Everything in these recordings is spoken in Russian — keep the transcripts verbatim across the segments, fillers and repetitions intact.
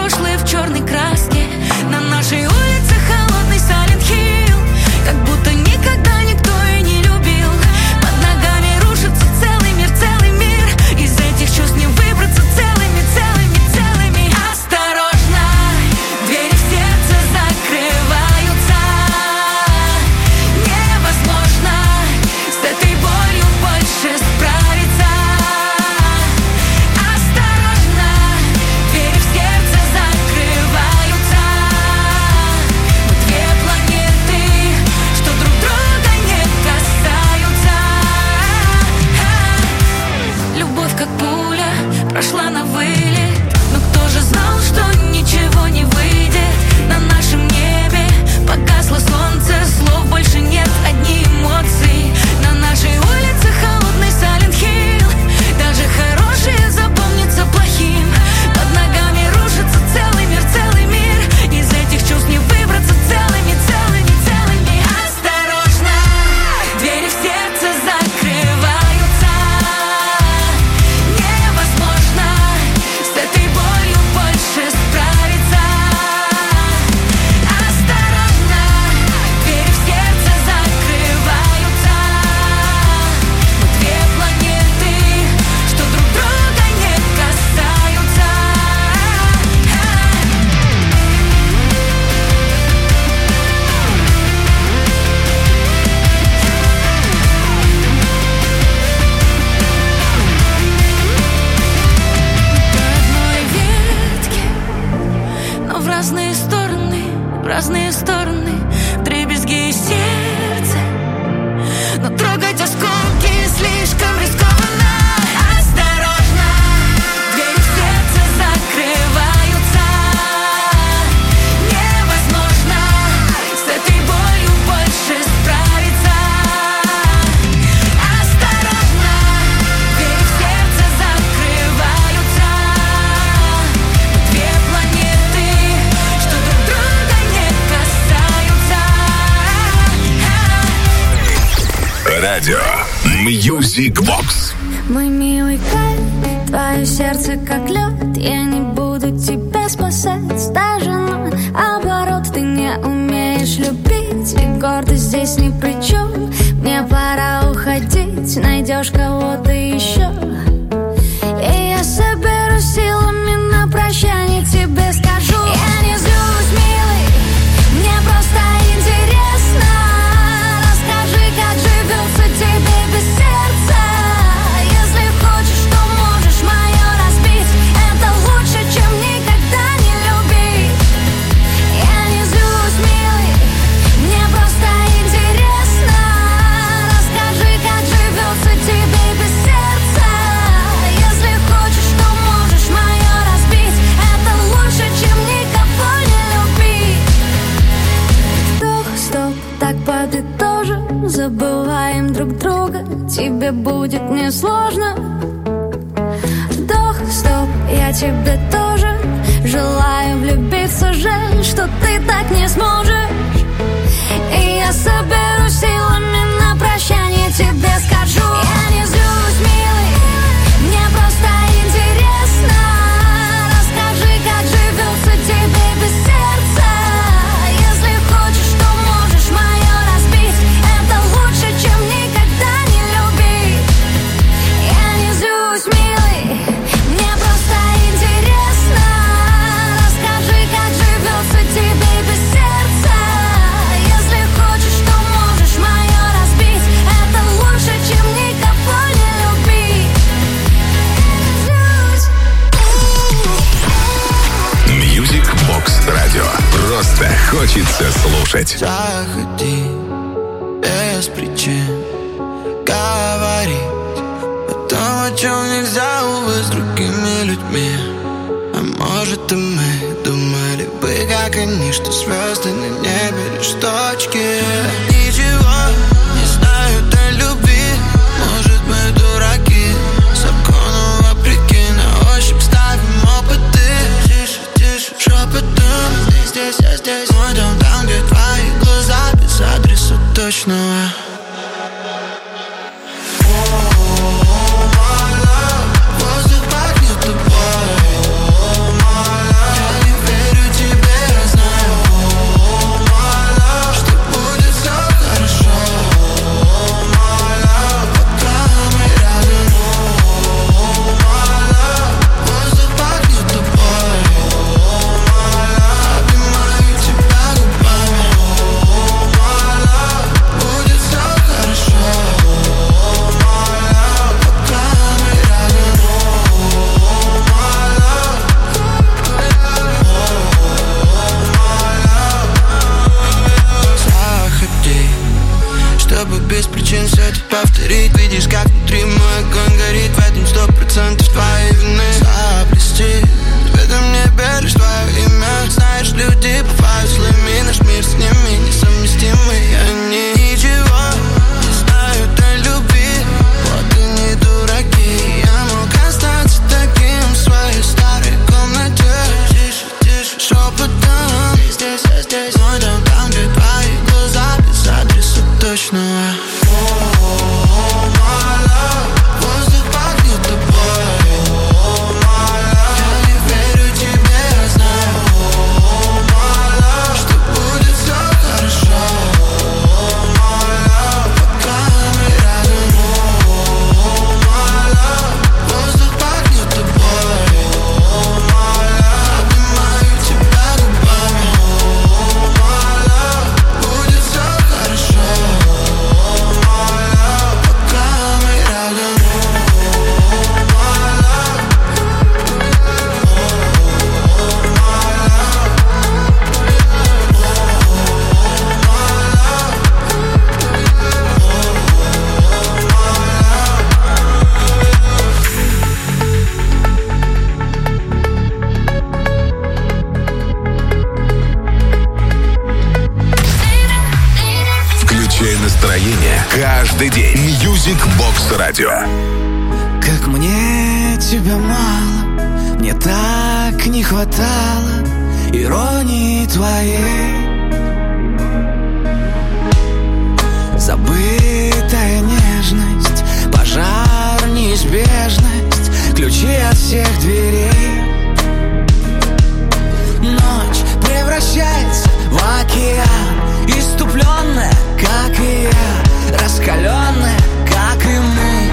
прошлое в черной краске. На нашей улице холодный Silent Hill, как будто никогда никто и не любил. Под ногами рушится целый мир, целый мир. Из этих чувств не выбраться целыми, целыми, целыми. Осторожно, двери в сердце закрываются. Невозможно с этой болью больше справиться. Осторожно, двери в сердце закрываются. Мы две планеты, что друг друга не касаются. Любовь как пуля прошла на вылет, но кто же знал, что ничего не выйдет? На нашем небе погасло солнце, слов больше нет, одни эмоции. На нашей улице холодный Silent Hill, даже хорошее запомнится плохим. Под ногами рушится целый мир, целый мир. Из этих чувств не выбраться целыми, целыми, целыми. Осторожно, двери в сердце закрываются. Невозможно с этой болью больше справиться. Осторожно, двери в сердце закрываются. Мы две планеты, что друг друга не касаются. Одной ветки, но в разные стороны, в разные стороны. Вдребезги и сердце, но трогать осколки слишком рискованно. Осторожно, двери в сердце закрываются. Невозможно с этой болью больше справиться. Осторожно, двери в сердце закрываются. Мы две планеты, что друг друга не касаются. Радио Music Box. Мой милый Кай, твое сердце как лед. Я не буду тебя спасать, даже наоборот. Ты не умеешь любить, и гордость здесь ни при чем. Мне пора уходить, найдешь кого-то еще. И я соберу силами на прощание тебе скажу. Я не злюсь, милый, мне просто интересно. Расскажи, как живется тебе без сердца. Если хочешь, то можешь мое разбить. Это лучше, чем никогда не любить. Я не злюсь, милый, мне просто интересно. Расскажи, как живется тебе без сердца. Если хочешь, то можешь мое разбить. Это лучше, чем никого не любить. Вдох, стоп, так подытожим. Забываем друг друга, тебе будет несложно. Вдох, стоп, я тебе тоже желаю влюбиться. Жаль, что ты так не сможешь. И я соберу силами на прощание тебе скажу. Я не злюсь, милый, мне просто интересно. Расскажи, как живется тебе без сердца. Если хочешь, то можешь мое разбить. Это лучше, чем никогда не любить. Я не злюсь, милый, мне просто интересно. Расскажи, как живется тебе без сердца. Если хочешь, то можешь мое разбить. Это лучше, чем никого не любить. Music Box Radio. Просто хочется слушать. Заходи без причин говорить о том, о чем нельзя, увы, с другими людьми. А может, и мы думали бы, как они, что звезды на небе лишь точки. Ничего не знают о любви. Может, мы дураки, закону вопреки. На ощупь ставим опыты. Тише, тише, шепотом. Здесь, здесь, я здесь. Мой дом там, где твои глаза, без адреса точного. Воздух пахнет тобой. Я не настроение каждый день. Music Box Radio. Как мне тебя мало, мне так не хватало иронии твоей. Забытая нежность, пожар, неизбежность, ключи от всех дверей. Ночь превращается в океан, иступленная, как и я, раскаленная, как и мы.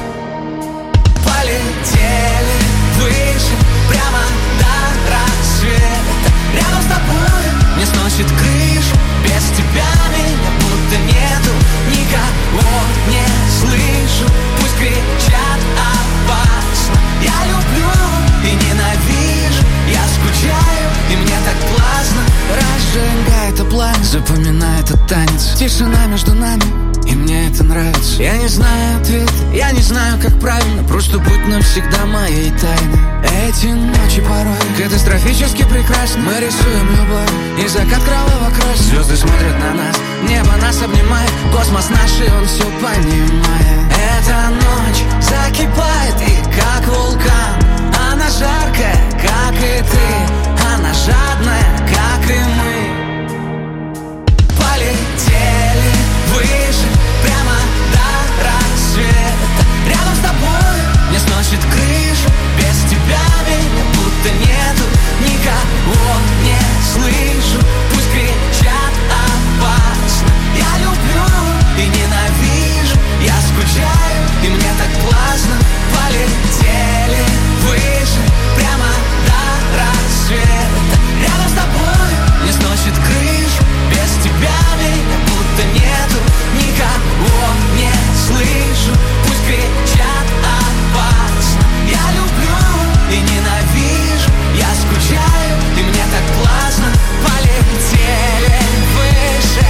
Полетели выше, прямо до рассвета. Рядом с тобой мне сносит крышу, без тебя меня будто нету. Никого не слышу, пусть кричат опасно. Я люблю и ненавижу, я скучаю, и мне так классно. Разжигай это пламя, запоминай этот танец. Тишина между нами, и мне это нравится. Я не знаю ответ, я не знаю, как правильно. Просто будь навсегда моей тайной. Эти ночи порой катастрофически прекрасны. Мы рисуем любовь, и закат кровавого красит. Звезды смотрят на нас, небо нас обнимает. Космос наш, и он все понимает. Эта ночь закипает, и как вулкан. Она жаркая, как и ты. Она жадная, как и мы. Полетели выше, прямо до рассвета. Рядом с тобой мне сносит крышу, без тебя меня будто нету. Никого не слышу, пусть кричат опасно. Я люблю и ненавижу, я скучаю, и мне так классно. Полетели выше, прямо до рассвета. Рядом с тобой мне сносит крышу, без тебя меня будто нету. Никого не слышу, пусть кричат опасно. Я люблю и ненавижу, я скучаю, и мне так классно. Полетели выше,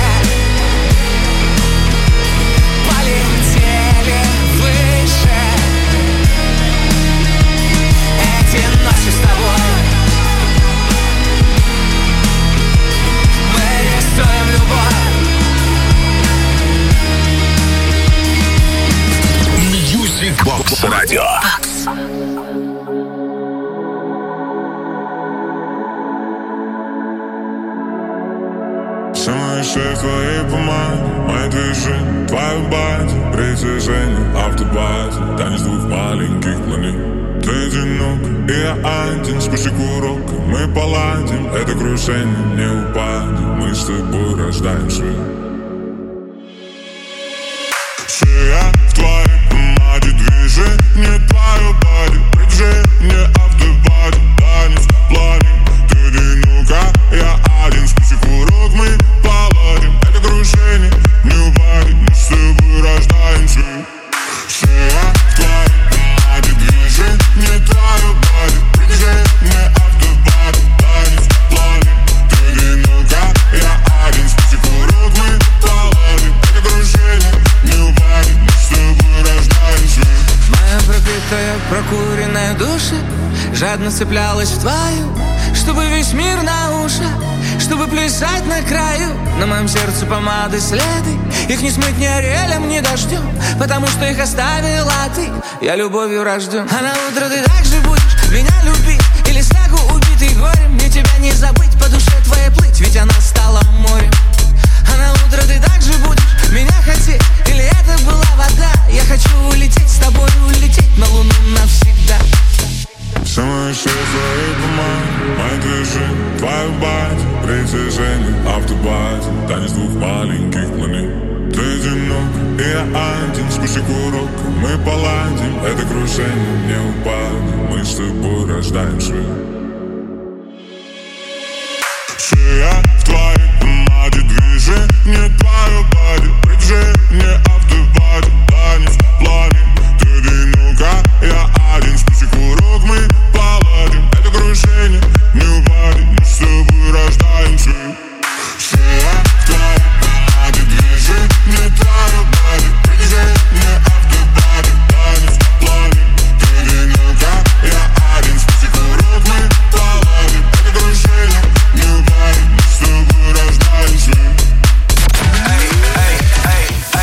полетели выше. Эти ночи с тобой мы рисуем любовь. Music Box Radio. Все мои шеи в твоей помаде, мои движения, твоя бади, притяжение, автобазе, танец двух маленьких планет. Ты одинок, и я один, спусти курок, мы поладим, это крушение, не упадем, мы с тобой рождаем свет. Шея в твоей помаде, движение, твоя бади, притяжение, автобазе, танец в плане. Ты одинока, я один, спусти курок, мы поладим, это крушение, не упадем, мы с тобой рождаем свет. Шея в твоей помаде, движение, твоя бади, притяжение, автобазе, танец в плане. Ты одинока, я один, спусти курок, мы поладим, это крушение, не упадем, мы с тобой рождаем свет. Моя пропитая, прокуренная душа жадно цеплялась в твою, чтобы весь мир на ушах, чтобы плясать на краю. На моем сердце помады следы, их не смыть ни орелем, ни дождем, потому что их оставила ты. Я любовью рожден. А на утро ты так же будешь меня любить, или снегу убитый горем. Мне тебя не забыть, по душе твоей плыть, ведь она стала морем. А на утро ты так же будешь меня хотеть, или это была вода. Я хочу улететь с тобой, улететь на луну навсегда. Все мои шеи в твоей помаде, мои движения, твоя бади, притяжение, автобазе, танец двух маленьких планет. Ты одинок, и я один, спусти курок, мы поладим, это крушение, не упадем, мы с тобой рождаем свет. Шея в твоей помаде, движение, твоя бади, притяжение, автобазе, танец в плане. Ты одинока, я один, спусти курок, мы поладим, это крушение, не упадем, мы с тобой рождаем свет. Шея в твоей помаде, движение, твоя бади, притяжение, автобазе, танец в плане. Ты одинока, я один, спусти курок, мы поладим, это крушение, не упадем, мы с тобой рождаем свет.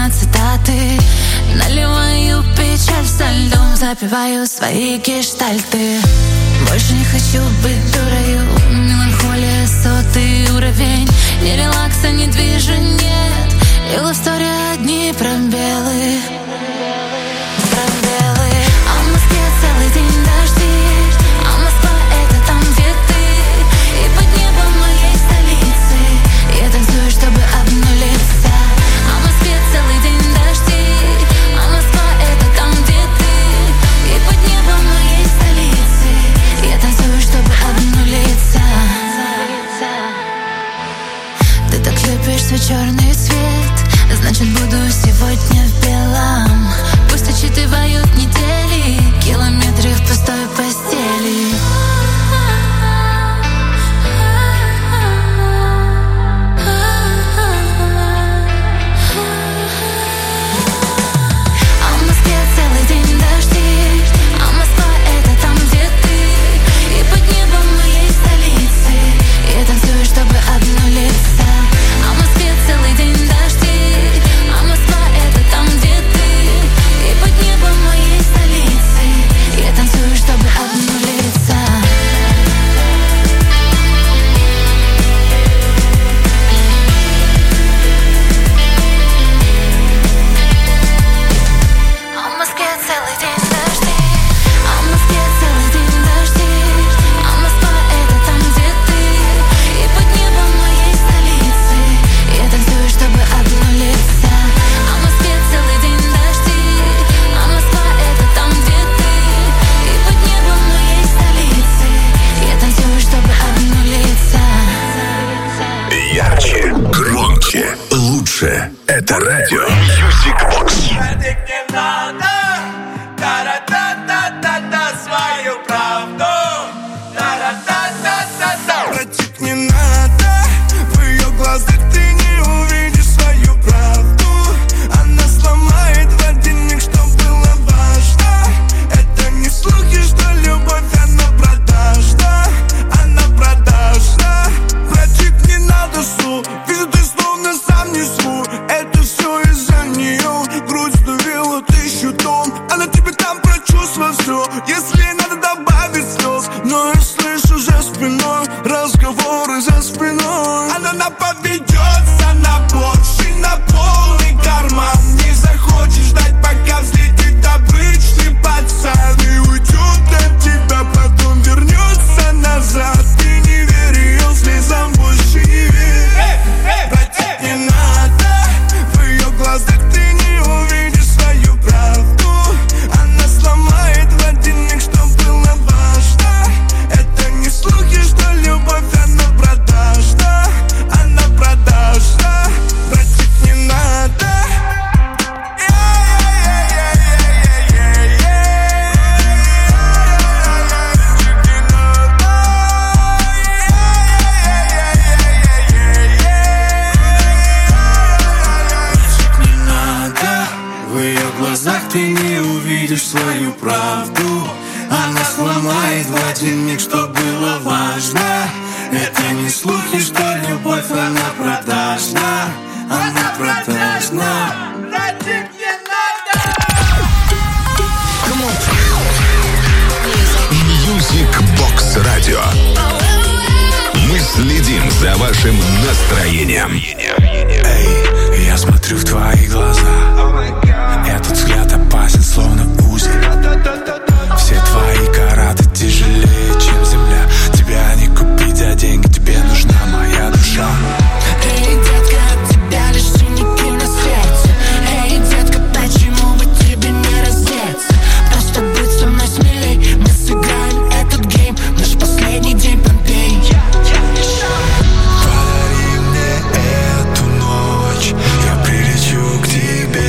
на цитаты. Наливаю печаль со льдом, запиваю свои гештальты. Больше не хочу быть дурою, меланхолия сотый уровень. Ни релакса, ни движения, и в лавсторе одни пробелы. Пробелы. А в Москве целый день дожди, а Москва это там, где ты. И под небом моей столицы я танцую, чтобы обнулиться. А в Москве целый день дожди, а Москва это там, где ты. И под небом моей столицы я танцую, чтобы обнулиться. Ты так любишь свой черный цвет, значит буду сегодня в белом. Пусть отчитывают недели, километры в пустой постели. А в Москве целый день дожди, а Москва это там, где ты. И под небом моей столицы я танцую, чтобы обнулиться. А в Москве целый день дожди, а Москва это там, где ты. И под небом моей столицы я танцую, чтобы обнулиться. А в Москве целый день дожди, а в Москве целый день дожди, а Москва это там, где ты. И под небом моей столицы я танцую, чтобы обнулиться. А в Москве целый день дожди, а Москва это там, где ты. И под небом моей столицы я танцую, чтобы обнулиться. Ярче, громче, лучше. Это радио Music Box. Братик, не надо, та-ра-та-та-та-та, свою правду. Та-ра-та-та-та-та. Братик, не надо, в ее глазах ты не увидишь свою правду. Она сломает в один миг, что было важно. Это не слухи, что любовь, она продажна. Она продажна. Братик, не надо слух, вижу, ты словно сам не слух. Это все из-за нее, грудь сдавила тысячу тонн. Она тебе там прочувствовала все, если надо добавить слез. Но я слышу за спиной разговоры за спиной. Она нам поведется на борщ и на полный карман. Не захочешь ждать, пока взлетит обычный пацан. И уйдет от тебя, потом вернется назад. Ты не верь ее слезам, больше не верь. Братик, не надо, в ее глазах ты не увидишь свою правду. Она сломает в один миг, что было важно. Это не слухи, что любовь, она продажна. Она продажна. Братик, не надо. Не надо, в ее глазах ты не увидишь свою правду. Она сломает в один миг, что было важно. Это не слухи, что любовь, она продажна. Она продажна. Братик, не надо. Music Box Radio. Мы следим за вашим настроением. Эй, я смотрю в твои глаза. Этот взгляд опасен, словно узел. Все твои караты тяжелее, чем земля. Тебя не купить за деньги, тебе нужна моя душа. Эй, детка, от тебя лишь синяки на сердце. Эй, детка, почему бы тебе не раздеться? Просто быть со мной смелей. Мы сыграем этот гейм, наш последний день Помпей. Подари мне эту ночь, я прилечу к тебе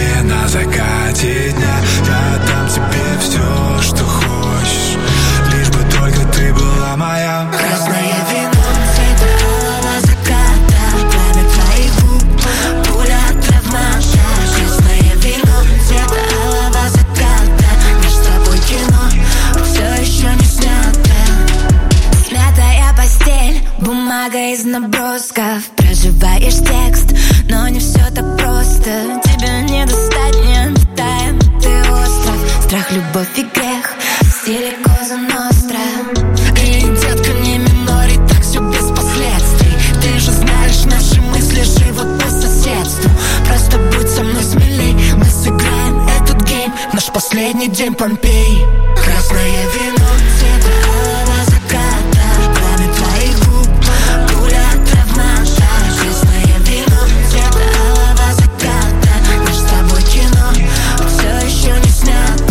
последний день Помпей. Красное вино цвета алого заката. Пламя твоих губ, пуля от травмата. Красное вино цвета алого заката. Наш с тобой кино все еще не снято.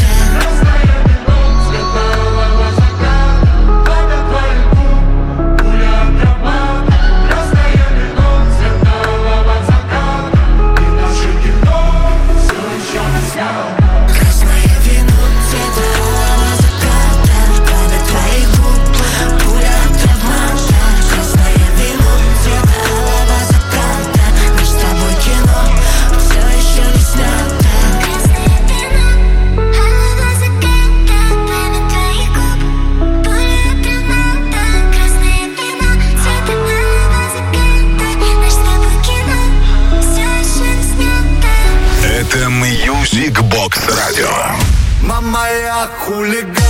Music Box Radio. Мама, я хулиган.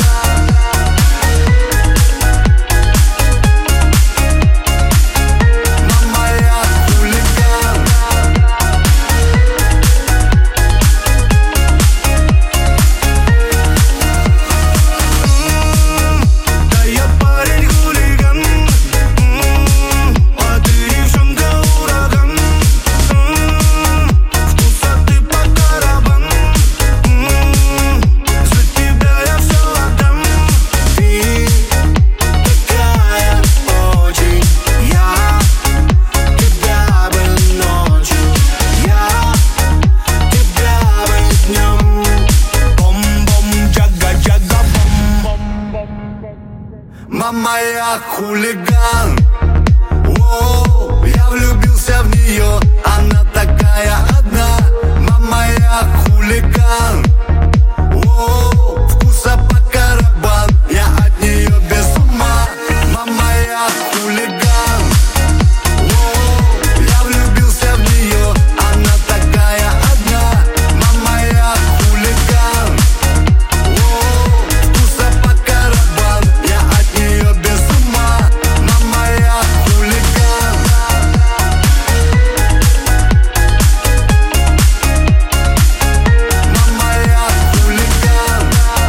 Мама, я хулиган. Воу, я влюбился в нее, она такая одна. Мама, я хулиган. Воу, вкуса по карабан, я от нее без ума. Мама, я хулиган. Воу, я влюбился в нее, она такая одна. Мама, я хулиган. Воу, вкуса по карабан, я от нее без ума. Мама, я хулиган. Мама, я хулиган.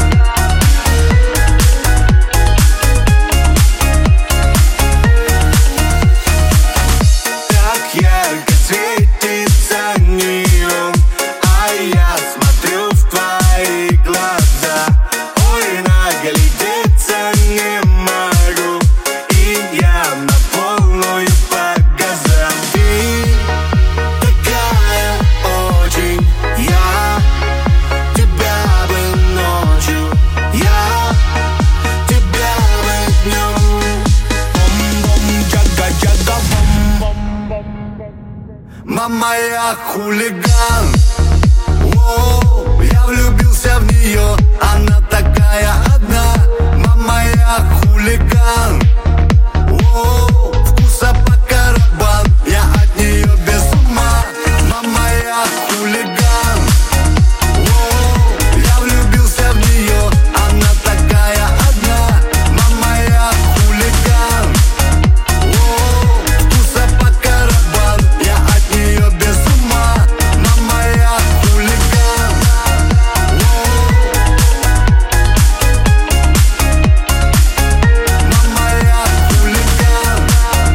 Так ярко светится неон, а я смотрю в твои глаза. Ой, наглядеться не могу, и я на полную по газам. Ты такая очень, я тебя бы ночью, я тебя бы днем. Бом-бом, джага-джага, бом-бом. Мама, я хулиган. Воу, я влюбился в нее, она такая одна. Мама, я хулиган. Воу, вкуса по карабан, я от нее без ума. Мама, я хулиган. Воу, я влюбился в нее, она такая одна. Мама, я хулиган. Воу, вкуса по карабан, я от нее без ума. Мама, я хулиган. Мама, я хулиган.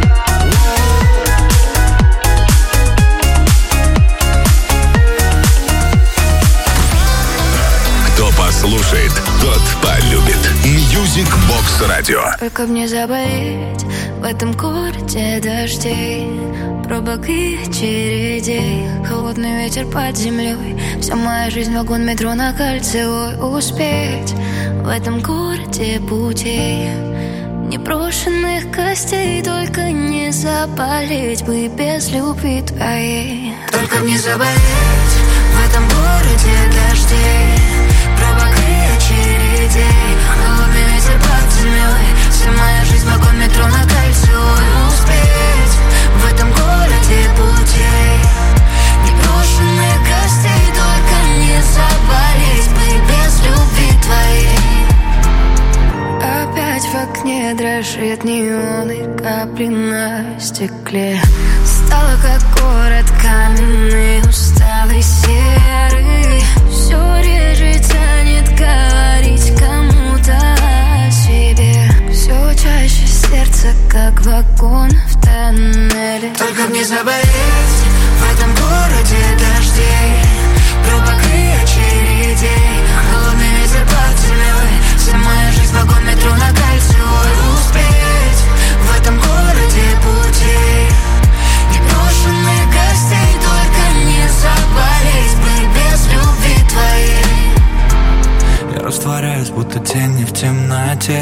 Кто послушает, тот полюбит. Music Box Radio. Только мне заболеть в этом городе дождей, пробок и очередей, холодный ветер под землей. Вся моя жизнь вагон метро на Кольцевой. Успеть в этом городе путей, непрошенных костей. Только не заболеть бы без любви твоей. Только мне заболеть в этом городе дождей, пробок и очередей, холодный ветер под землей. Вся моя жизнь вагон метро на Кольцевой. Успеть в этом городе путей, непрошенных гостей. Только не заболеть бы без любви твоей. Опять в окне дрожит неон и капли на стекле. Стало как город каменный, усталый, серый. Все реже тянет будто тени в темноте.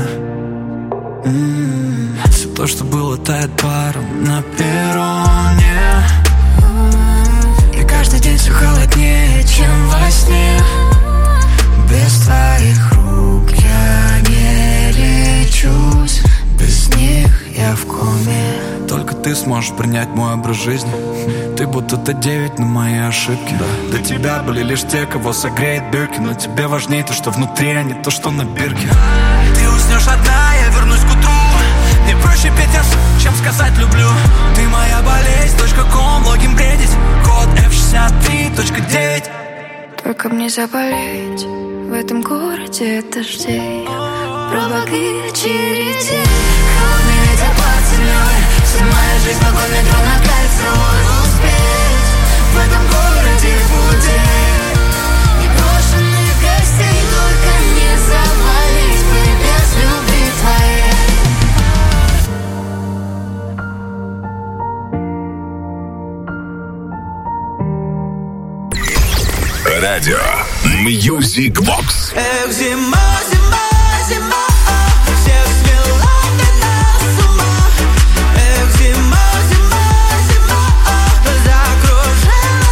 М-м-м. Все то, что было, тает паром на перроне. И каждый день все холоднее, чем во сне. Без твоих рук я не лечусь, без них я в коме. Только ты сможешь принять мой образ жизни. Ты будто Т девять на мои ошибки. До тебя были лишь те, кого согреет бирки. Но тебе важнее то, что внутри, а не то, что на бирке. Ты уснешь одна, я вернусь к утру. Мне проще петь я, чем сказать люблю. Ты моя болезнь, точка ком, логин бредить. Код эф шестьдесят три точка девять. Только мне заболеть в этом городе дождей, пробок и очередей. Холодный ветер под землей, вся моя жизнь вагон метро на кольцевой. Успеть в этом городе путей, непрошенных гостей. Только не завалить бы без любви твоей. Радио Music Box. Эх, зима, зима, зима, всех свела ты нас с ума. Эх, зима, зима, зима, закружила,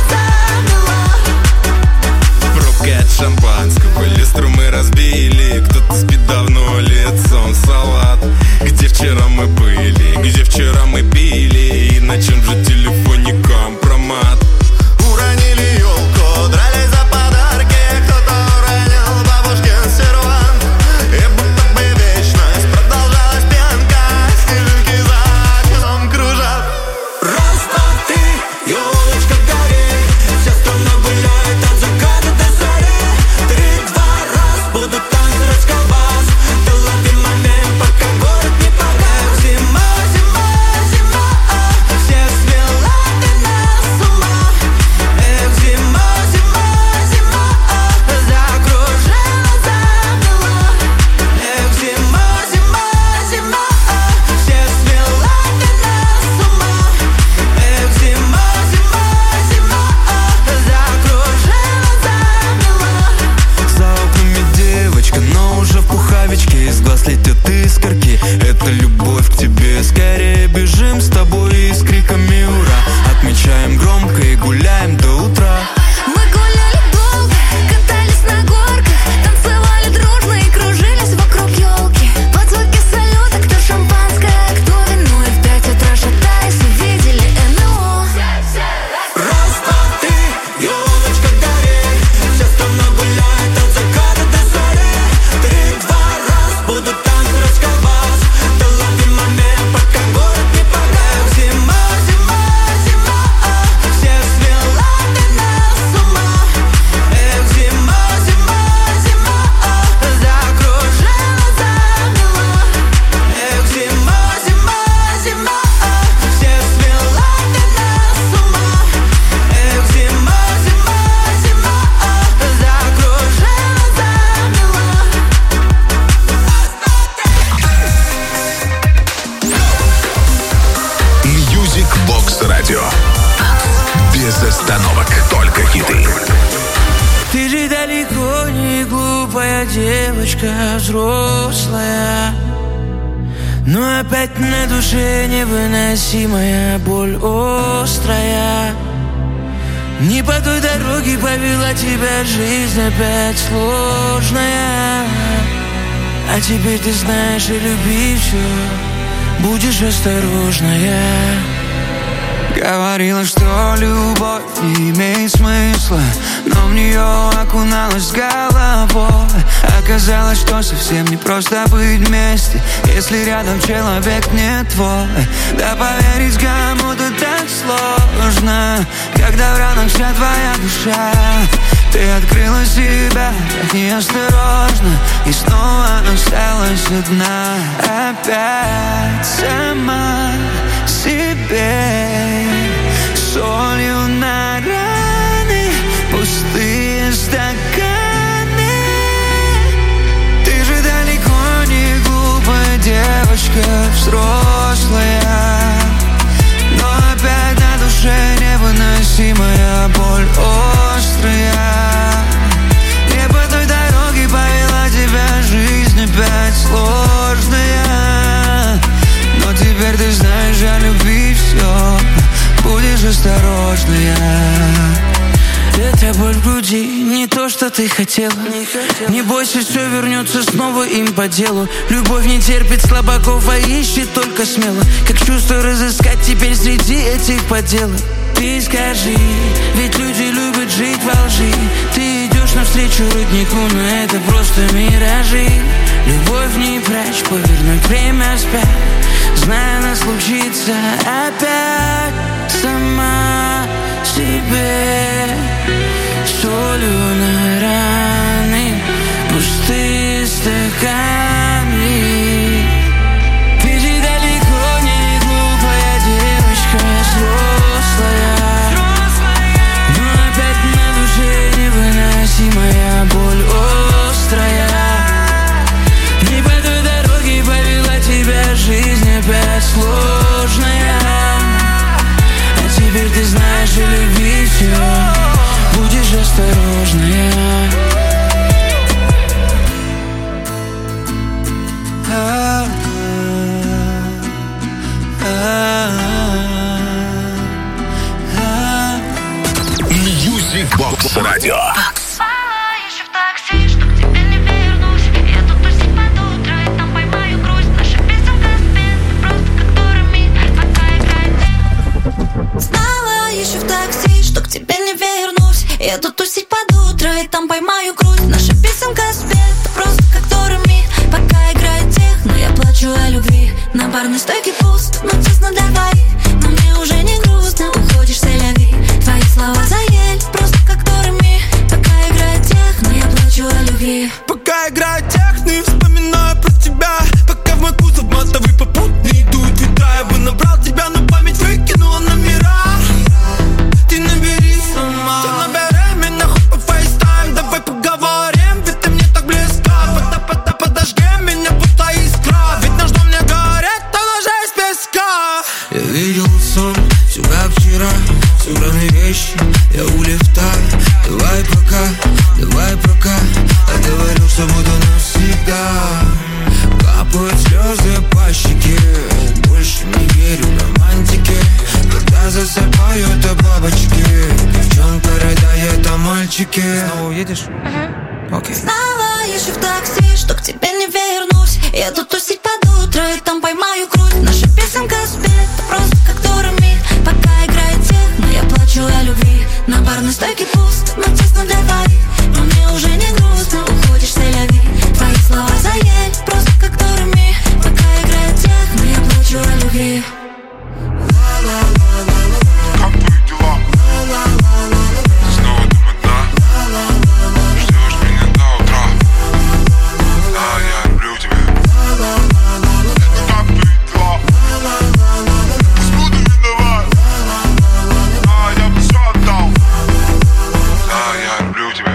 замела. Пробки от шампанского, люстру мы разбили. Кто-то спит давно лицом в салат. Где вчера мы были, где вчера мы пили, и на чем же телефоне компромат. Уронили елку, дрались за подарки. Кто-то уронил бабушкин сервант. И будто бы вечность продолжалась пьянка. Снежинки за окном кружат. Раз, два, три, елочка горит. Вся страна гуляет от заката до зари. Три, два, раз, будут танцевать колбас. Ты лови момент, пока город не погас. Зима, зима, зима, всех свела ты нас с ума. Эх, зима, зима, зима, закружила, замела. Эх, зима, зима, зима, всех свела ты нас с ума. Эх, зима, зима, зима, закружила, замела. За окнами девочка, но уже в пуховичке. Из глаз летят искорки. Это любовь к тебе. Скорее бежим с тобой и с криками ура. Отмечаем громко и гуляем до утра. Мы гуляли долго, катались на горках, танцевали дружно и кружились вокруг елки. Под звуки салюта, кто шампанское, кто вино. И в пять утра шатаясь увидели эн о. Раз, два, три, елочка горит. Вся страна гуляет от заката до зари. Три, два, раз, будут танцевать колбас. Ты лови момент, пока город не погас. Зима, зима, зима, всех свела ты нас с ума. Эх, зима, зима, зима, закружила, замела. Эх, зима, зима, зима, всех свела ты нас с ума. Эх, зима, зима, зима, закружила, замела. Music Box Radio. Без остановок, только хиты. Ты же далеко не глупая девочка, взрослая. Но опять на душе невыносимая боль острая. Не по той дороге повела тебя жизнь опять сложная. А теперь ты знаешь и люби все, будешь осторожная. Говорила, что любовь не имеет смысла, но в нее окуналась с головой. Оказалось, что совсем не просто быть вместе, если рядом человек не твой. Да поверить кому-то так сложно, когда в ранах вся твоя душа. Ты открыла себя так неосторожно и снова осталась одна. Опять сама себе солью на раны, пустые стаканы. Ты же далеко не глупая девочка, взрослая. Но опять на душе невыносимая боль острая. Не по той дороге повела тебя в груди не то, что ты хотела. Не бойся, все вернется снова им по делу. Любовь не терпит слабаков, а ищет только смело. Как чувство разыскать теперь среди этих подделок? Ты скажи, ведь люди любят жить во лжи. Ты идешь навстречу руднику, но это просто миражи. Любовь не прячь, повернуть время вспять. Зная, она случится опять. Сама себе солью на раны, пустые стаканы. Беги далеко, не глупая девочка, взрослая. Но опять на душе невыносимая боль острая. Не по той дороге повела тебя жизнь опять сложная. А теперь ты знаешь, и любить все будешь осторожная. Music Box Radio. Еще в такси, что к тебе не вернусь. Я тут тусить под утро, и там поймаю грусть. Наша песенка спит, просто которыми пока играет. Знала еще в такси, что к тебе не вернусь. Я тут тусить под утро, и там поймаю грусть. Наша песенка спит, просто которыми пока играет техно. Я плачу о любви, на барной стойке пуст. Ну честно, давай, но мне уже не грустно. Уходишь, сэляви, твои слова заель, просто которыми пока играет техно. Я плачу о любви. Пока играет техно, и вспоминаю про тебя. Пока в мой кузов мотовый попутный идут ветра. Я бы набрал тебя, но память выкинула номера. Ты набери сама, ты набери меня хоть по фейстайм. Давай поговорим, ведь ты мне так близка. Пода, пода, подожги меня, будто искра. Ведь наш дом не горит, он уже из песка. Я видел сон, все как вчера. Собраны вещи, я у лифта. Давай пока, давай пока. Я говорю, что буду навсегда. Капают слезы по щеке. Больше не верю романтике. Когда засыпают бабочки. Девчонка рыдает о мальчике. Снова уедешь? Угу. Окей. Знала еще в такси, что к тебе не вернусь. Я тут тусить под утро, и там поймаю грусть. Наша песенка спит, просто которыми пока играет техно. Я плачу о любви, на барной стойке пуст. Но честно, давай, но мне уже не грустно. Уходишь, сэляви, твои слова заель, просто которыми пока играет техно. Я плачу о любви. Как твои дела? Ты снова дома, да? Ждешь меня до утра. Да, я люблю тебя. Как твои дела? Пусть буду виноват. Да, я бы все отдал. Да, я люблю тебя.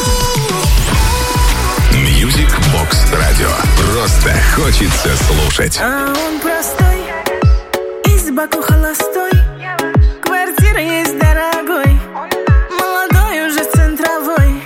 Music Box Radio. Просто хочется слушать. А он простой, изба холостой, квартира есть дорогой, молодой уже центровой.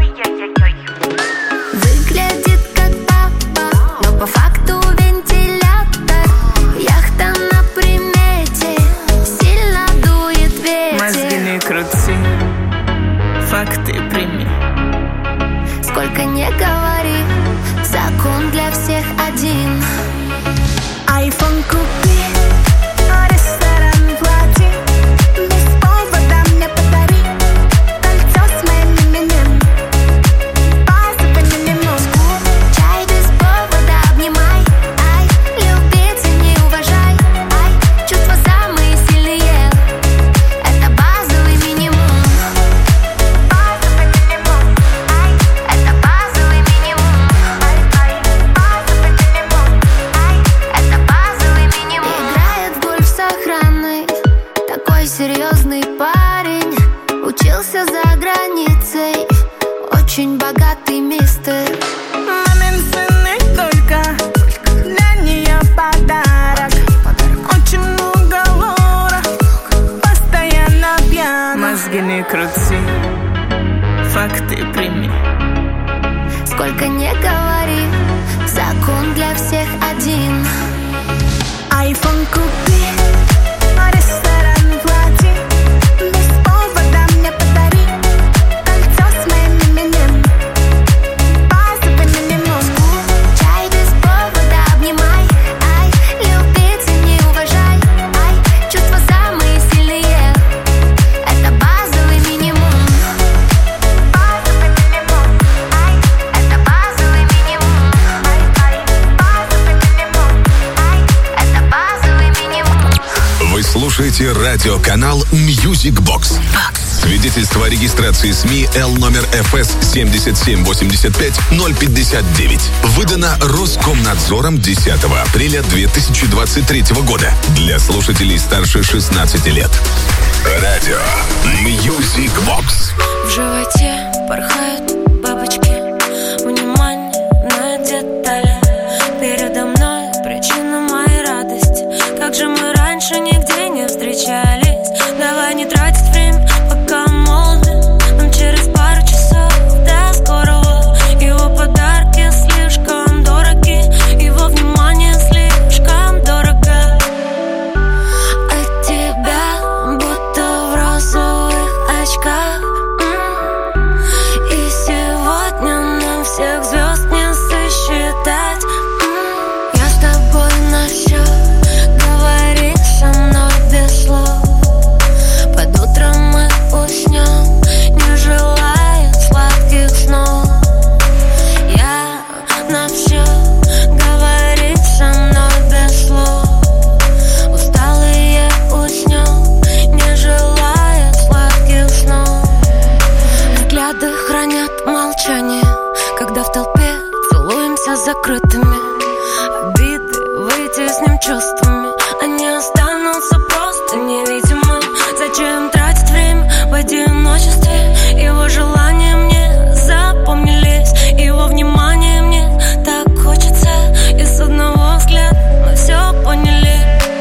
Выглядит как папа, но по факту вентилятор. Яхта на примете, сильно дует ветер. Мозги не крути, факты прими. Сколько не говори, закон для всех один. Айфон купи, ресторан плати, без повода мне подари кольцо с моим именем. Позвони мне мозгу, Чай без повода обнимай. Ай, любить и не уважай. Ай, чувства самые сильные. Это базовый минимум. Базовый минимум. Ай, это базовый минимум. Ай, ай, базовый минимум. Ай, это базовый минимум. Играет в гольф с охраной. Такой серьезный парень. Учился за границей. Очень богатый мистер. мамин сын и только для нее подарок. Очень много лора, постоянно пьян. Мозги не крути, факты прими. Сколько не говори, закон для всех один. Айфон купи, ресторан плати, без повода мне подари слушаете радиоканал Music Box. Свидетельство о регистрации СМИ Л номер эф эс семь семь восемь пять ноль пятьдесят девять. Выдано Роскомнадзором десятого апреля две тысячи двадцать третьего года для слушателей старше шестнадцати лет. Радио Music Box. В животе порхают бабочки, внимание на детали. Передо мной причина моей радости. Как же мы раньше нигде не встречались. Давай не тратить время, пока молоды. Нам через пару часов до скорого. Его подарки слишком дороги, его внимание слишком дорого. От тебя будто в розовых очках. И сегодня нам всех звезд не сосчитать. Я с тобой на всё, говори со мной без слов. Под утром мы уснем, не желая сладких снов. Я на всё, говори со мной без слов. Усталые уснем, не желая сладких снов. Взгляды хранят молчание, когда в толпе целуемся закрытыми. Обиды вытесним чувствами, они останутся просто невидимы. Зачем тратить время в одиночестве? Его желания мне запомнились, его внимание мне так хочется. И с одного взгляда мы все поняли.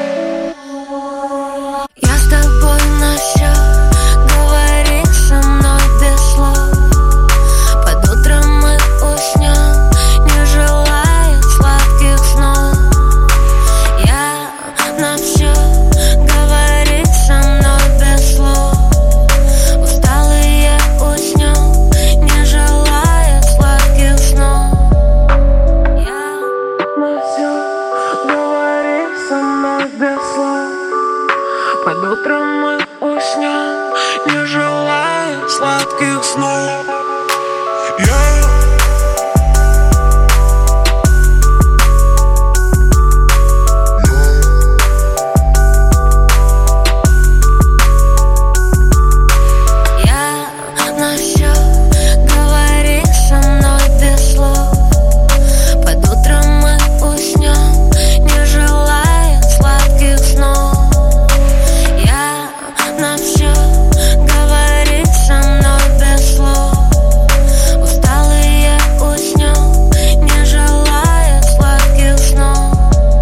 Я с тобой на всё, говори со мной без слов. Под утром мы уснем, не желая сладких снов. Я на всё, говори со мной без слов. Усталые уснем, не желая сладких снов. Я на всё, говори со мной без слов. Под утром мы уснем, не желая сладких снов. Yeah. Я на всё, говори со мной без слов. Под утром мы уснем, не желая сладких снов. Я на всё, говори со мной без слов. Усталые уснем, не желая сладких снов.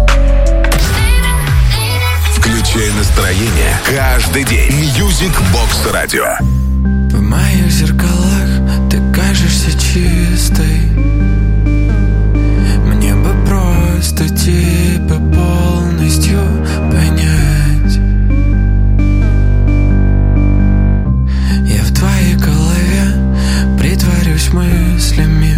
Включай настроение каждый день. Music Box Radio. В моих зеркалах ты кажешься чистой. Мне бы просто тебя полностью понять. Я в твоей голове притворюсь мыслями.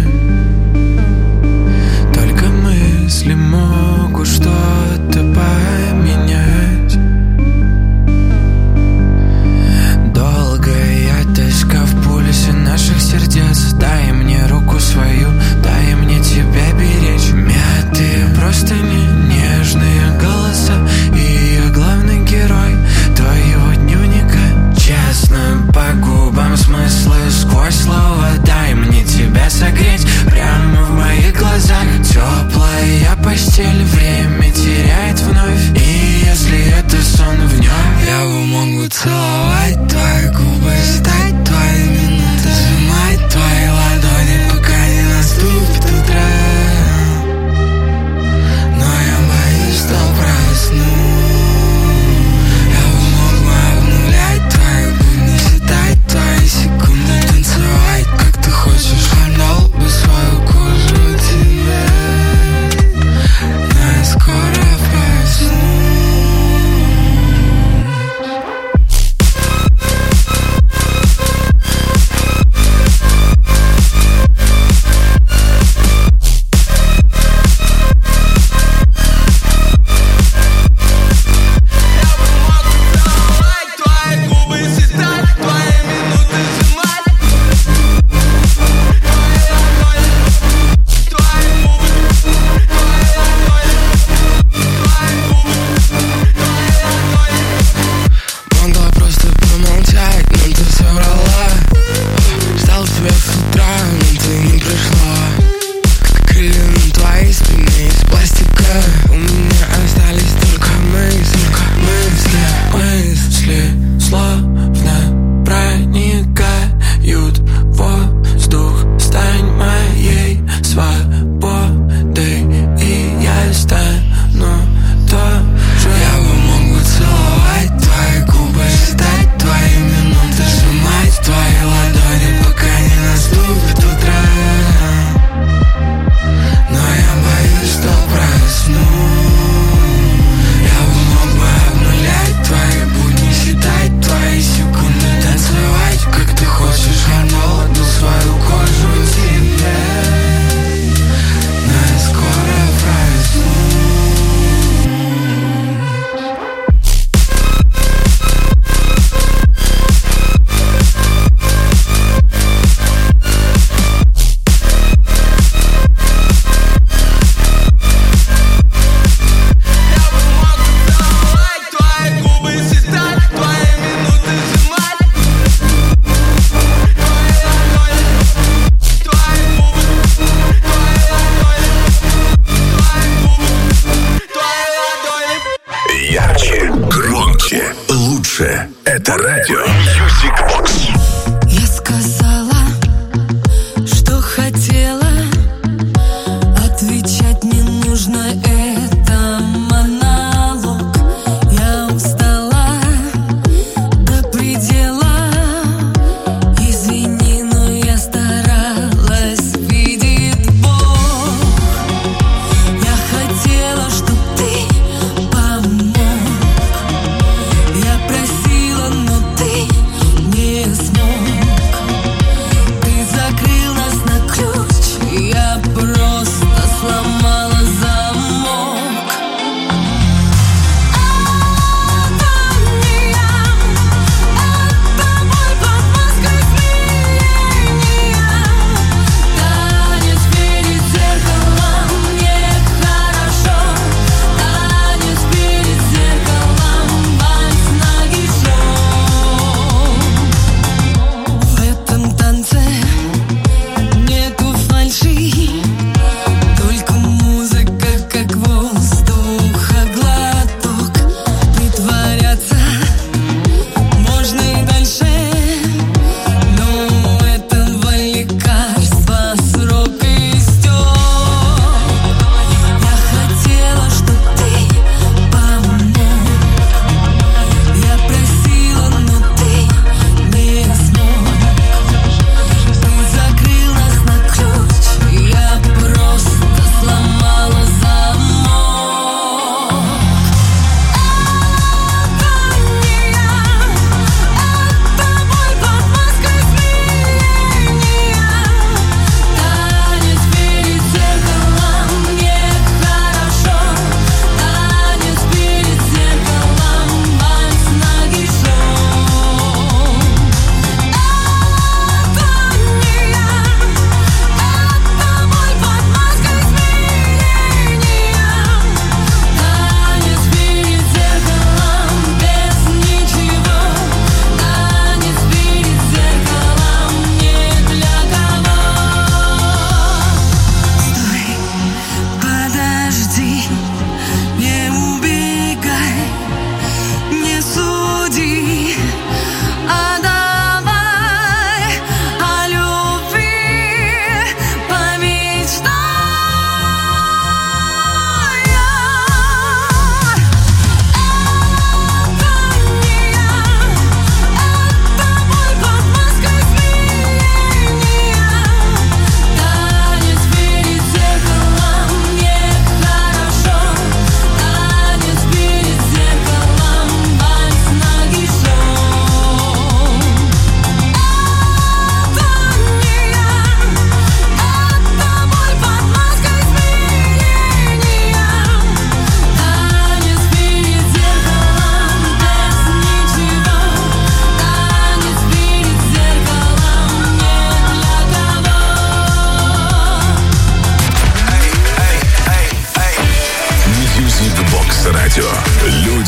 Только мысли могут что-то поменять. Долгая тоска в пульсе наших сердец. Дай мне руку свою, дай мне тебя беречь. Мятые простыни, нежные голоса. И я главный герой твоего дневника. Честно, по губам смыслы сквозь слова. Дай мне тебя согреть прямо в моих глазах. Теплая постель, время теряет вновь. И если это сон в нем, я бы мог бы целовать твои губы, ждать твои минуты, сжимать твои ладони, пока не наступит утро. Но я боюсь, что просну. Я бы мог бы обнулять твои будни, считать твои секунды, танцевать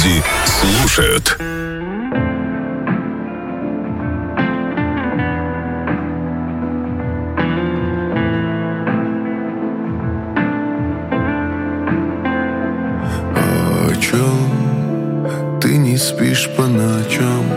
Люди слушают. О чем ты не спишь по ночам?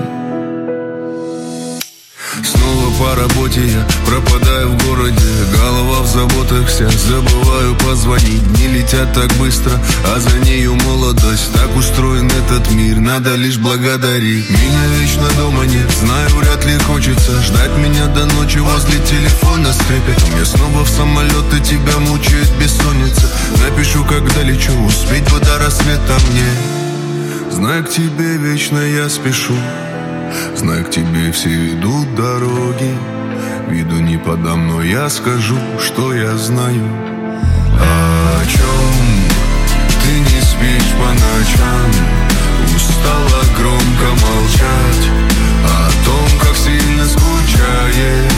Снова по работе я пропадаю в городе. Голова в заботах вся, забываю позвонить. Дни летят так быстро, а за нею молодость. Так устроен этот мир, надо лишь благодарить. Меня вечно дома нет, знаю, вряд ли хочется ждать меня до ночи возле телефона скрипит. Мне снова в самолет, и тебя мучает бессонница. Напишу, когда лечу, успеть бы до рассвета мне. Знаю, к тебе вечно я спешу. Знаю, к тебе все идут дороги. Виду не подам, но я скажу, что я знаю. О чем ты не спишь по ночам? Устала громко молчать о том, как сильно скучаешь.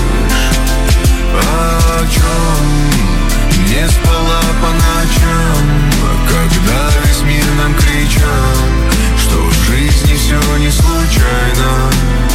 О чем не спала по ночам, когда весь мир нам кричал, что в жизни все не случайно.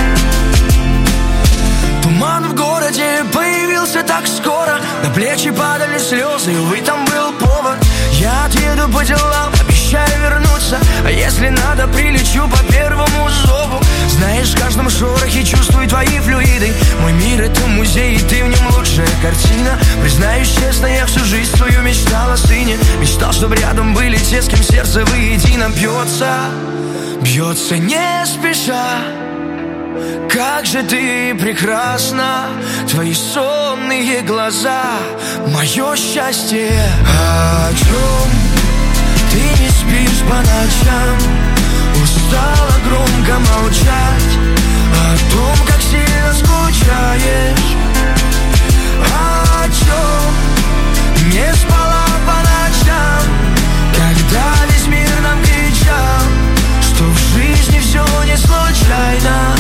Туман в городе появился так скоро, на плечи падали слезы, и увы, там был повод. Я отъеду по делам, обещаю вернуться, а если надо, прилечу по первому зову. Знаешь, в каждом шорохе чувствую твои флюиды. Мой мир — это музей, и ты в нем лучшая картина. Признаюсь честно, я всю жизнь свою мечтал о сыне. Мечтал, чтобы рядом были те, с кем сердце воедино бьется. Бьется не спеша. Как же ты прекрасна, твои сонные глаза, мое счастье. О чем ты не спишь по ночам? Устала громко молчать о том, как сильно скучаешь. О чем не спала по ночам, когда весь мир нам кричал, что в жизни все не случайно.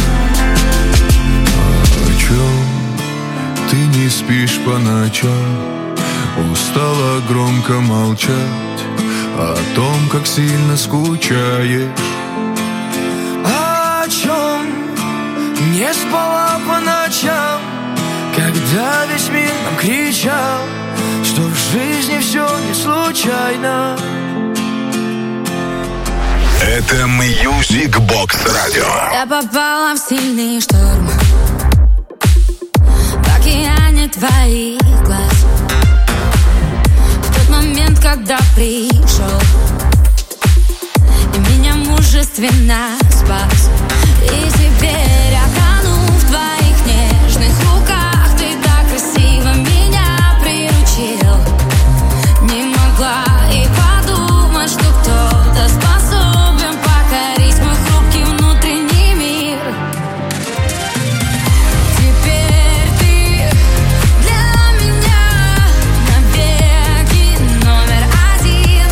О чем ты не спишь по ночам? Устала громко молчать о том, как сильно скучаешь. О чем не спала по ночам, когда весь мир нам кричал, что в жизни все не случайно. Это Music Box Radio. Я попала в сильный шторм в океане твоих глаз. В тот момент, когда пришел и меня мужественно спас. И теперь я тону в твоих нежных руках. Ты так красиво меня приручил. Не могла и подумать, что кто-то способен покорить мой хрупкий внутренний мир. Теперь ты для меня навеки номер один.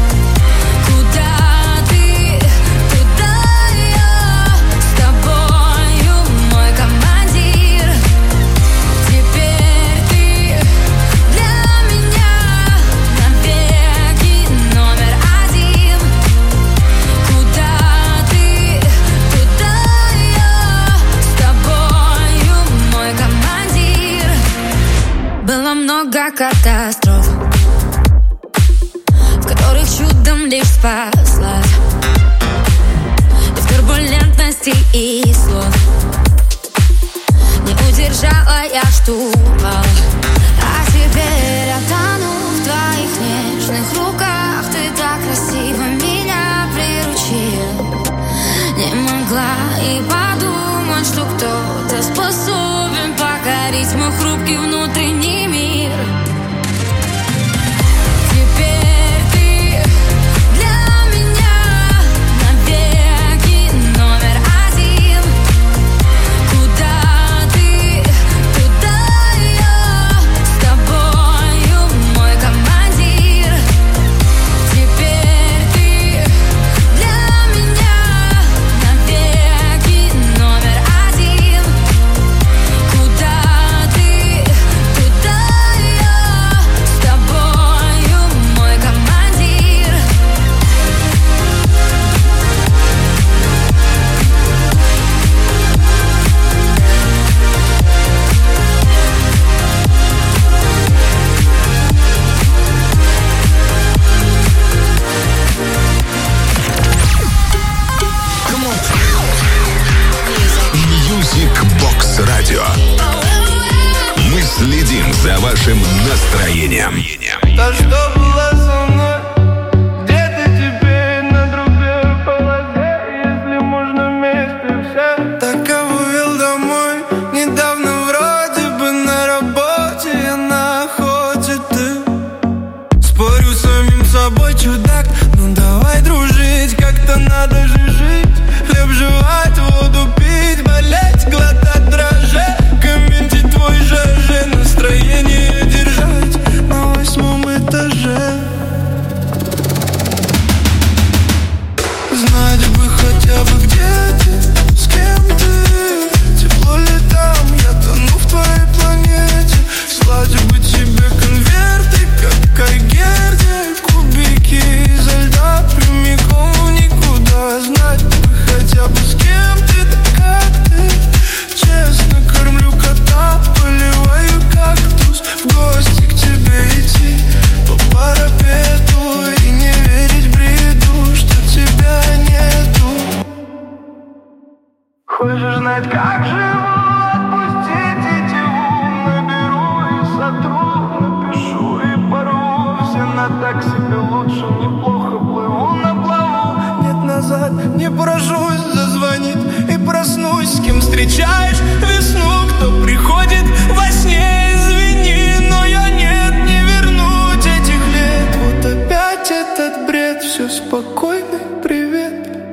Куда ты, туда я с тобою, мой командир. Теперь ты для меня навеки номер один. Куда ты, туда я с тобою, мой командир. Было много катастроф, в которых чудом лишь спаслась. И в турбулентности и слов не удержала я штурвал. А теперь я тону в твоих нежных руках. Ты так красиво меня приручил. Не могла и подумать, что кто-то способен покорить мой хрупкий внутренний мир. Теперь ты для меня навеки номер один. Куда ты, туда я с тобою, мой командир. Теперь ты для меня навеки номер один. Куда ты, туда Следим за вашим настроением. Да что было со мной? Где ты теперь? На другой полосе, если можно вместе все. Так кого вел домой? Недавно вроде бы на работе, я на охоте, ты. Спорю с самим собой, чудак. Ну давай дружить, как-то надо же жить. Хлеб жевать, воду пить, болеть, глотать, дрожать. Комментить твой ЖЖ, настроение держать на восьмом этаже. Знать бы хотя бы где ты, с кем ты. Тепло ли там, я тону в твоей планете. Слать бы тебе конверты, как Айгерде. Кубики изо льда прямиком в никуда. Знать бы хотя бы с кем ты, да как ты. Честно кормлю кота, поливаю кактус. В гости к тебе идти по парапету и не верить бреду, что тебя нету. Хочешь знать, как живу? Отпустить тетиву. Наберу и сотру, напишу и порву. Все на так себе лучше, неплохо плыву на плаву. Нет назад, не поражусь, зазвонит и проснусь. С кем встречаешь весну, кто приходит во сне. Извини, но я нет, не вернуть этих лет. Вот опять этот бред, все спокойно, привет.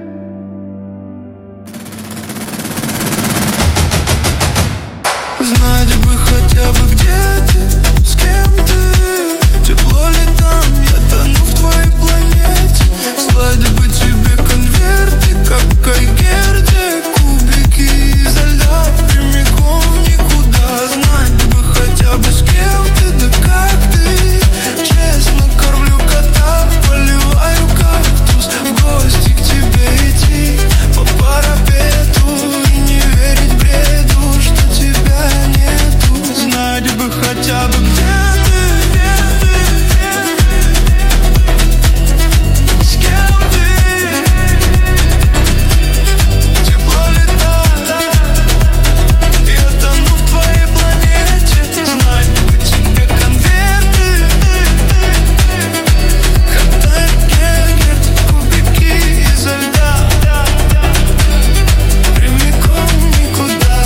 Знать бы хотя бы где ты, с кем ты. Тепло ли там, я тону в твоей планете. Слать бы тебе конверты, как Айгерде. Кубики изо льда прямиком в никуда. Знать бы хотя бы с кем ты, да как ты. Честно кормлю кота, поливаю кактус. В гости к тебе идти по парапету и не верить бреду, что тебя нету. Знать бы хотя бы где ты, с кем ты. Тепло ли там, я тону в твоей планете. Знать бы тебе конверты, как Айгерде. Кубики изо льда прямиком в никуда.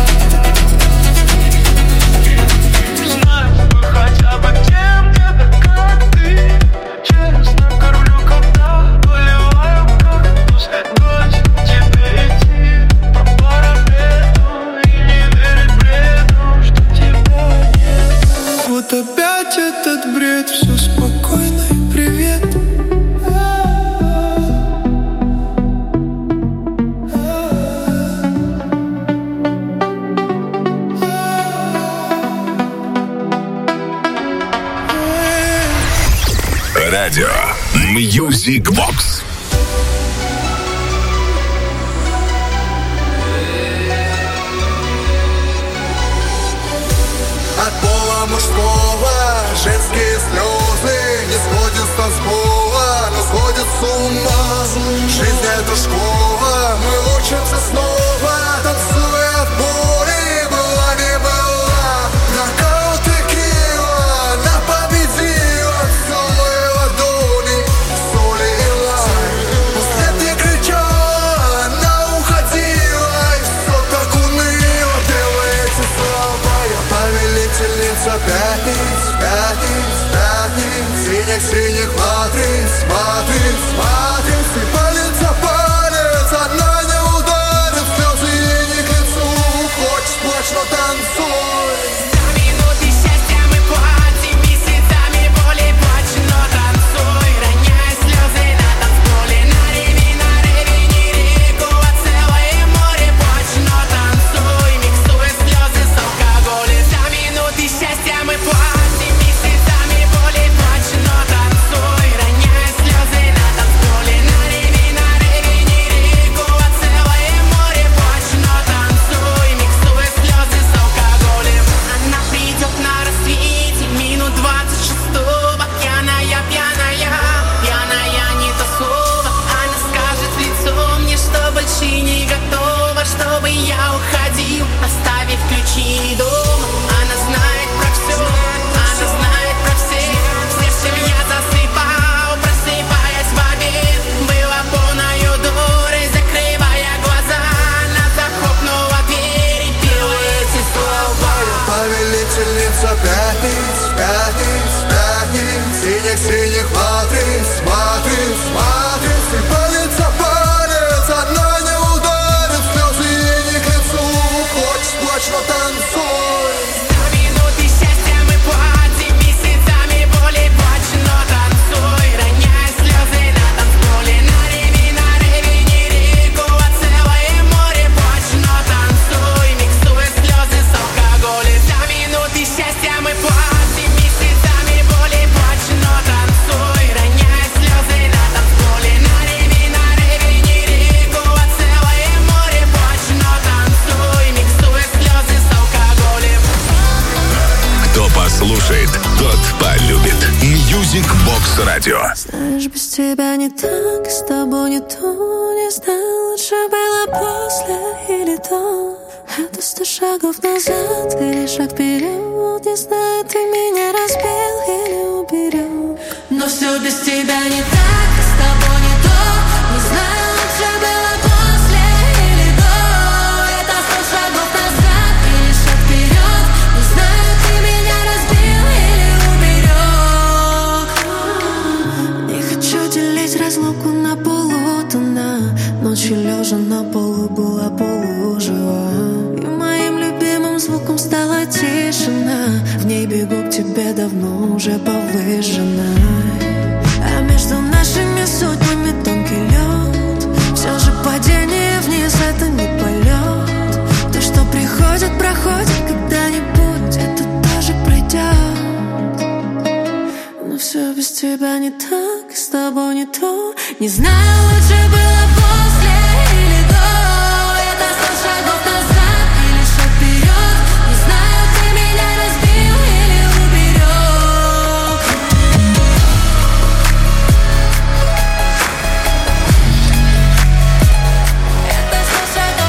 Знать бы хотя бы кем ты, да как ты. Честно кормлю кота, поливаю кактус. Дочь тебе идти по парапету и не верить бреду, что тебя нет. Вот опять этот бред, все спокойно и привет. Радио Music Box. От пола мужского женские слезы не сходят с танцпола, но сходят с ума. Жизнь это школа, мы учимся снова, танцуя от боли, была не была. Нокаут текила, она победила. Целые ладони, соли и лай. Вслед не кричала, она уходила. И все так уныло, делая эти слова. Я повелительница пятниц, пятниц, пятниц. Синих-синих матриц, матриц, матриц. И палец за палец, одна не ударит. Слезы ей не к лицу, хочешь плачь, но танцуй. Минуты счастья мы платим, месяцами боли плачь, но танцуй. Роняя слезы на танцполе, на реви, на реви, не реку, а целое море плачь, но танцуй. Миксуя слезы с алкоголем. За минуты счастья мы платим, месяцами боли плачь, но танцуй. Роняя слезы на танцполе, Хочется пятниц, пятниц, пятниц, синих-синих матриц, матриц, матриц. И палец о палец, одна не ударит, слезы ей не к лицу. Хочешь плачь, но танцуй. Сто минут и счастья мы платим, месяцами боли плачь, но танцуй. Роняй слезы на танцполе, на реве, на реве, не реку, а целое море плачь, но танцуй. Миксуя слезы с алкоголем. Сто минут и счастья мы платим, месяцами боли плачь, но танцуй. Роняй слезы на танцполе, на реве, на реве, не реку, а целое море плачь, но танцуй. Миксуя слезы с алкоголем. Кто послушает, тот полюбит. Music Box Radio. Знаешь, без тебя не так, с тобой не то. Не знаю, лучше было после или до. Это сто шагов назад или шаг вперед. Не знаю, ты меня разбил или уберег. Но все без тебя не так, с тобой не то. Не знаю, лучше было после или до. Это сто шагов назад или шаг вперед. Не знаю, ты меня разбил или уберег. Не хочу делить разлуку на полутона. Ночью лежа на полу была полужива. И моим любимым звуком стала тишина. В ней бегу к тебе давно уже повышена. А между нашими судьбами тонкий лед. Все же падение вниз — это не полет. То, что приходит, проходит когда-нибудь. Это тоже пройдет. Но все без тебя не так, с тобой не то. Не знаю, лучше было после или до. Это сто шагов назад или шаг вперед. Не знаю, ты меня разбил или уберег. Это сто шагов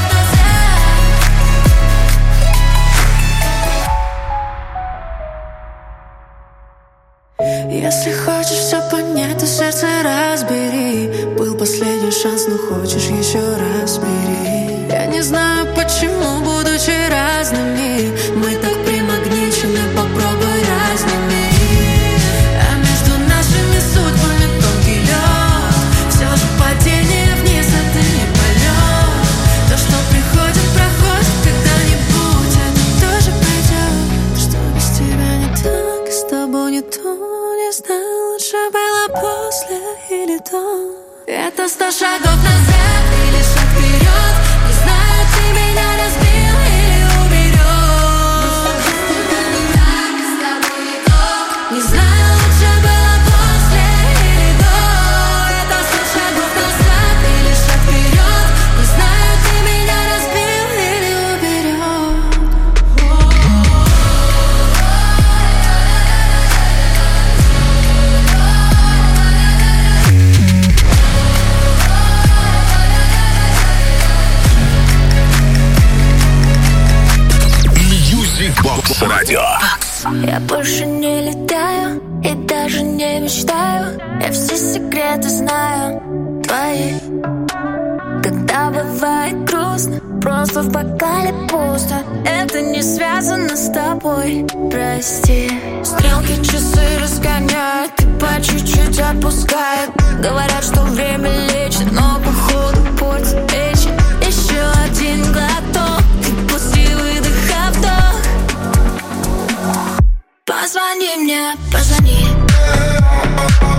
назад. Если хочешь все понять, то сердце разбери. Был последний шанс, но хочешь еще раз бери. Я не знаю почему, будучи разными, мы так примагничены, попробуй разними. А между нашими судьбами тонкий лед. Все же падение вниз — это не полет. То, что приходит, проходит когда-нибудь. Это тоже пройдет. Что без тебя не так, с тобой не то. Не знаю, лучше было после или до. Это сто шагов назад или шаг вперед. Не знаю, ты меня разбил или уберег. С тобой не то. Не знаю, лучше было после или до. Это сто шагов назад или шаг вперед. Не знаю, ты меня разбил или уберег. Music Box Radio. Я больше не летаю и даже не мечтаю. Я все секреты знаю твои. Когда бывает грустно, просто в бокале пусто. Это не связано с тобой, прости. Стрелки часы разгоняют, и по чуть-чуть отпускает. Говорят, что время лечит, но походу портит вечер. Еще один глоток, и после выдоха вдох. Позвони мне, позвони.